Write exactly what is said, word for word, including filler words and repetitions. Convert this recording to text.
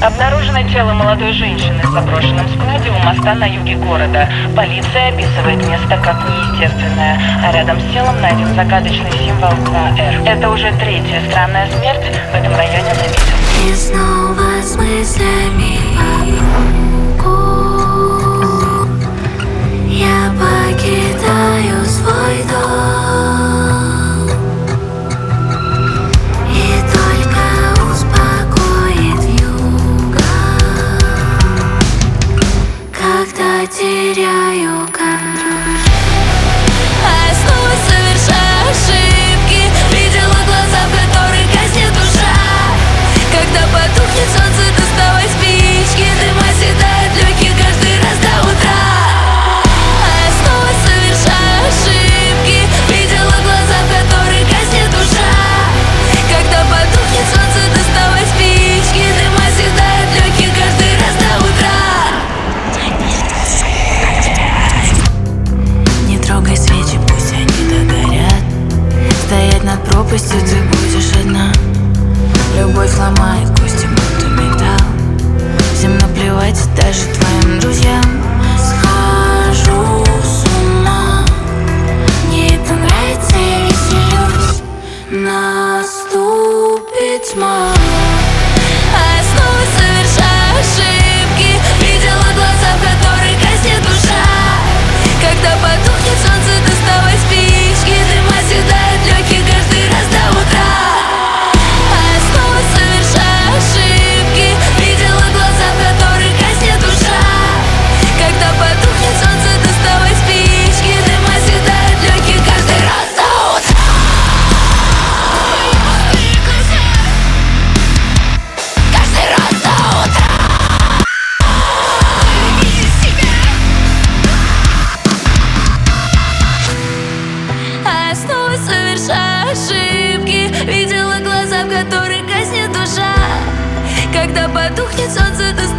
Обнаружено тело молодой женщины в заброшенном складе у моста на юге города. Полиция описывает место как неестественное, а рядом с телом найден загадочный символ два эр. Это уже третья странная смерть в этом районе за месяц. И снова с мыслями я покидаю свой дом, и только успокоит вьюга, когда теряю контроль. А я снова совершаю ошибки, видела глаза, в которых гаснет душа. Когда потухнет солнце, доставай спички, дым оседает в легких каждый раз до утра. А я снова совершаю ошибки, видела глаза, в которых гаснет душа. Когда потухнет солнце, доставай спички, дым оседает в легких каждый раз до утра. Не трогай свечи, пусть они догорят. Стоять над пропастью ты будешь одна. Любовь ломает кости, будто металл. Всем наплевать, даже твоим друзьям. Схожу с ума, мне это нравится, я веселюсь. Наступит тьма, а я снова совершаю ошибки, видела глаза, в которых гаснет душа. Когда потухнет солнце, доставай спички, дым оседает в легких каждый раз до утра. Совершаю ошибки, видела глаза, в которых гаснет душа. Когда потухнет солнце, ты